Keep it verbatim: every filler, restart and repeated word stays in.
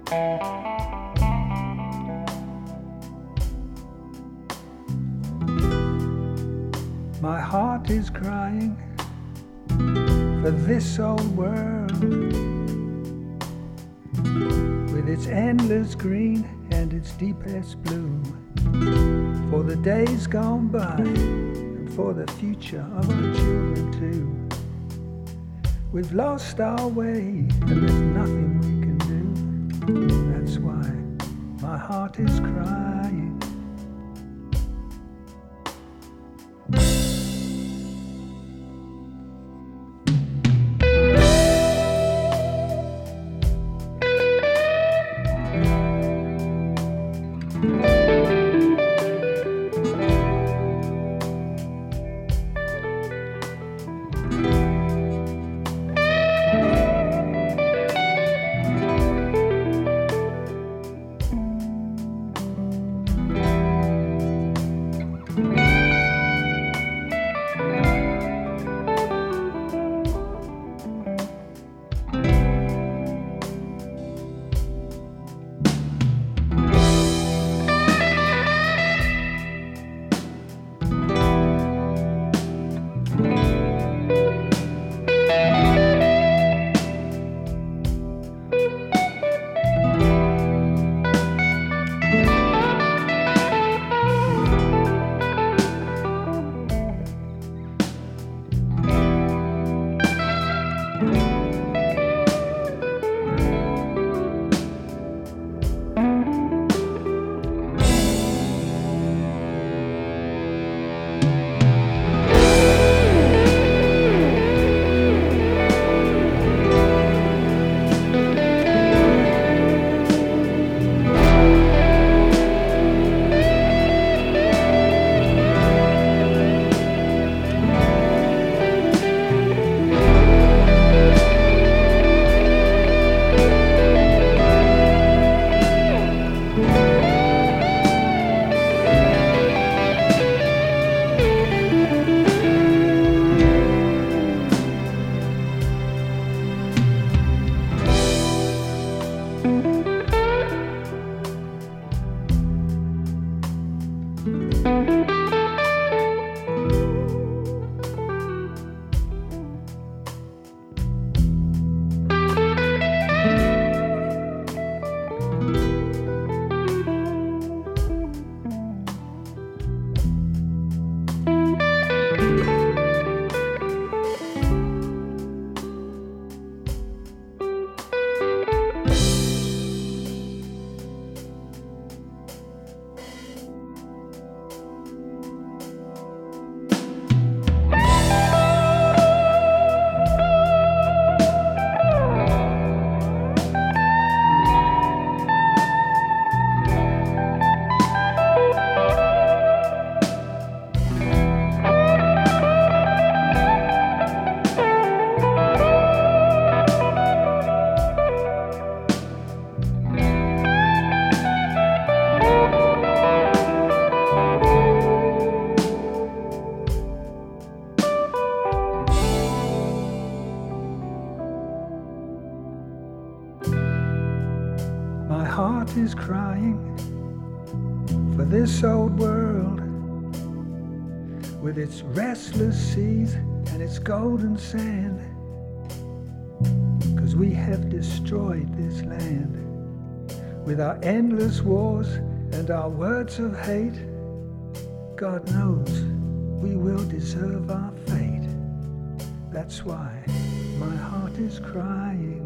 My heart is crying for this old world, with its endless green and its deepest blue, for the days gone by and for the future of our children too. We've lost our way and there's nothing we can do. That's why my heart is crying. My heart is crying for this old world, with its restless seas and its golden sand, 'cause we have destroyed this land with our endless wars and our words of hate. God knows we will deserve our fate. That's why my heart is crying.